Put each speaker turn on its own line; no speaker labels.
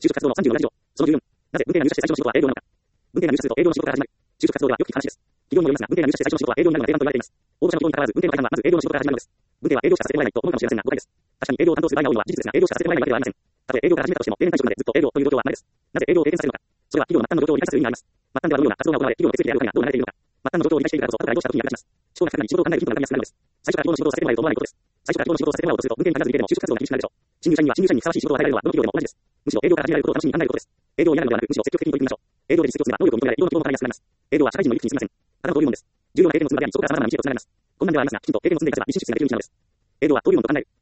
就職活動の37以上。その14。なぜ文系が入社して最初の仕事は営業なのか。文系が入社すると営業の仕事から始まる。就職活動ではよく聞く話です。企業にもよりますが、文系が入社して最初の仕事は営業になるのが定番と言われています。応募者の意向に関わらず、文系の方はまず営業の仕事から始まるのです。文系は営業しかさせてもらえないと思うかもしれませんが、誤解です。確かに営業を担当する場合が多いのは事実ですが、営業しかさせてもらえないわけではありません。たとえ営業から始めたとしても、定年退職までずっと営業という状況はないです。なぜ営業を経験させるのか。それは企業の末端の状況を理解する意味があります。末端ではどのような活動が行われ、企業の手続きであるかがどうなられているのか。末端の状況を理解しているからこそ、後から移動した時に役立ちます。思考が深くなり仕事を考えるヒントが分かりやすくなるのです。最初から企業の仕事をさせてもらえると思わないことです。最初から企業の仕事をさせてもらおうとすると、文系に限らずでも就職活動が厳しくなるでしょう。新入社員には新入社員にふさわしい仕事を与えられるのはどの企業でも同じです。むしろ営業から始められることを楽しみに考えることです。営業を嫌がるのではなく、むしろ積極的に取り組みましょう。営業で実績を積めば能力を認められ、企業の希望も叶いやすくなります。営業は社会人の行き来に過ぎません。ただの登竜門です。重要な経験を積む場であり、そこから様々な道へとつながります。困難ではありますが、きちんと経験を積んでいかせば、一進出ができる道なのです。営業は登竜門と考える。